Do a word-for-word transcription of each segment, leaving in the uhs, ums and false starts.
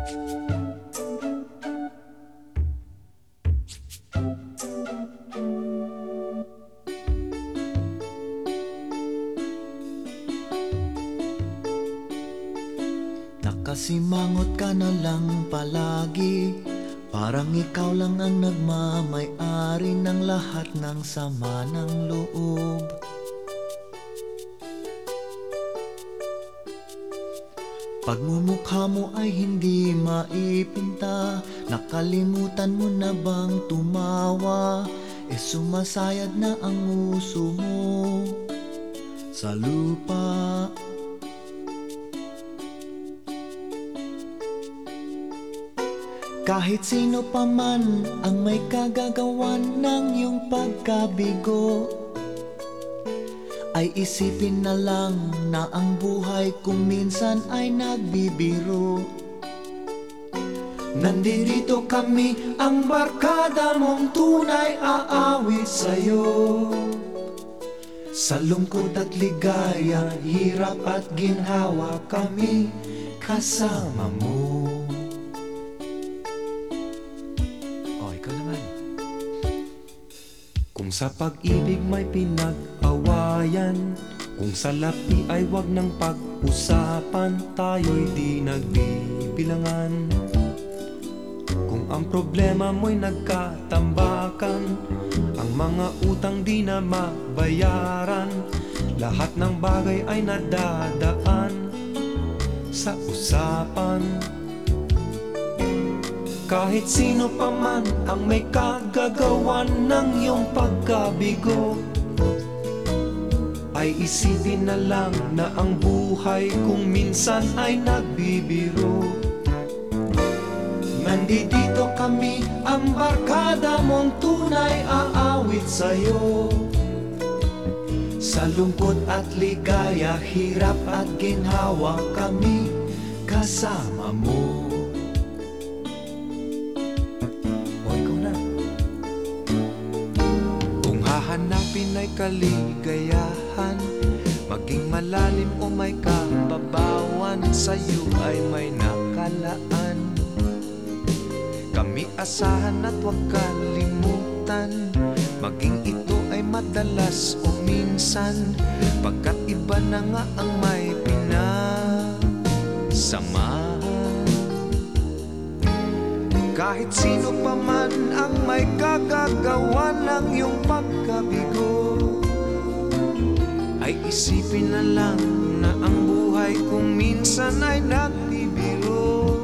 Nakasimangot ka na lang palagi, parang ikaw lang ang nagmamay-ari ng lahat ng sama ng loob. Pagmumukha mo ay hindi maipinta, nakalimutan mo na bang tumawa? E sumasayad na ang nguso mo sa lupa. Kahit sino pa man ang may kagagawan ng iyong pagkabigo, ay isipin na lang na ang buhay kung minsan ay nagbibiro. Nandito kami, ang barkada mong tunay aawit sa'yo. Sa lungkot at ligaya, hirap at ginhawa, kami kasama mo. Kung sa pag-ibig may pinag-awayan, kung sa lapi ay wag nang pag-usapan, tayo'y di nagbibilangan. Kung ang problema mo'y nagkatambakan, ang mga utang di na mabayaran, lahat ng bagay ay nadadaan sa usapan. Kahit sino pa man ang may kagagawan ng iyong pagkabigo, ay isipin na lang na ang buhay kung minsan ay nagbibiro. Nandito kami, ang barkada mong tunay aawit sa'yo. Sa lungkot at ligaya, hirap at ginhawa, kami kasama mo. Hanapin ay kaligayahan, maging malalim o may kababawan, sa'yo ay may nakalaan. Kami asahan at huwag kalimutan, maging ito ay madalas o minsan, pagkat iba na nga ang may pinasamahan. Kahit sino pa man ang may kagagawa ng iyong pagkabigo, ay isipin na lang na ang buhay kung minsan ay nagbibiro.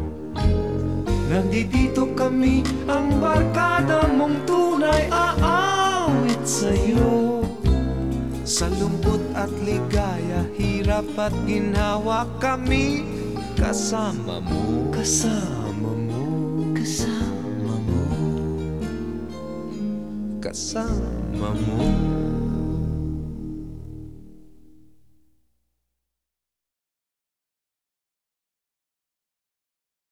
Nandito kami, ang barkada mong tunay aawit sa'yo. Sa lungkot at ligaya, hirap at ginhawa, kami kasama mo. Kasama mo. Kasama mo. Kasama mo.